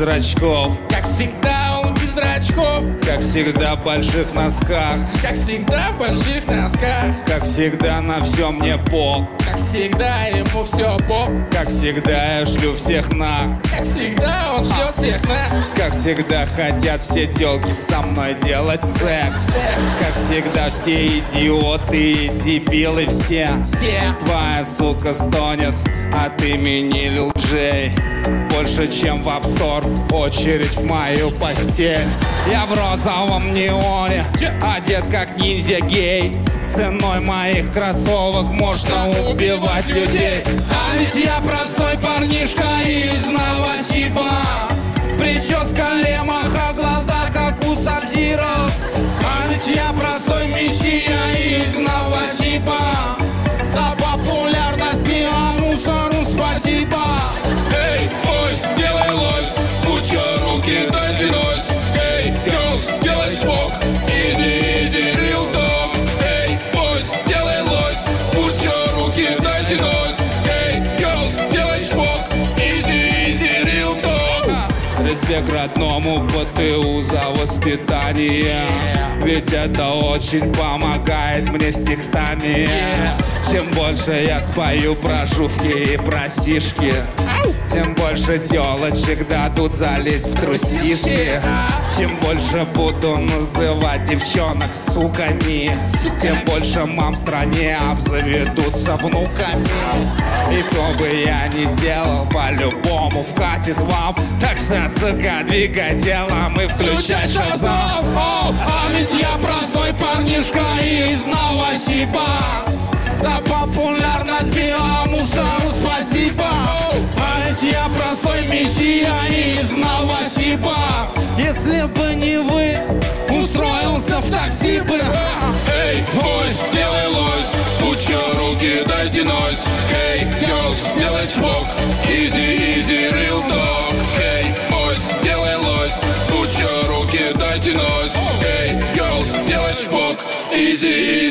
зрачков. Как всегда он без зрачков. Как всегда в больших носках. Как всегда в больших носках. Как всегда на все мне по. Как всегда ему все по. Как всегда я шлю всех на. Как всегда он шлет всех на. Как всегда хотят все тёлки со мной делать секс. Как всегда все идиоты и дебилы все. Твоя сука стонет от имени Лил Джей. Больше, чем в App Store, очередь в мою постель. Я в розовом неоне, одет как ниндзя-гей. Ценой моих кроссовок можно убивать людей. А ведь я простой парнишка из Новосиба. Прическа лемаха, глаза как у Сабзиро. А ведь я простой мессия из Новосиба. За популярность биомусору спасибо. Эй, бойс, делай лось. Пуча руки, дай двинусь. Эй, girls, делай чпок. Easy, easy, real talk. Эй, бойс, делай лось. Пуча руки, дай двинусь. Эй, girls, делай чпок. Easy, easy, real talk. Респект родному ПТУ за воспитание. Ведь это очень помогает мне с текстами. Чем больше я спою про жувки и про сишки, тем больше телочек дадут залезть в трусишки. Чем больше буду называть девчонок суками, тем больше мам в стране обзаведутся внуками. И кто бы я ни делал, по-любому вкатит вам. Так что, сука, двигай телом и включай шазам. А ведь я простой парнишка из Новосиба. За популярность биомусору спасибо. А ведь я простой мессия из Новосиба. Если бы не вы, устроился в такси бы. Эй, бойс, сделай лось. Пуча руки, дайте нось. Эй, girls, делай чпок. Easy, easy, real talk. Эй, бойс, делай лось. Пуча руки, дайте нось. Эй, girls, делай чпок. Easy,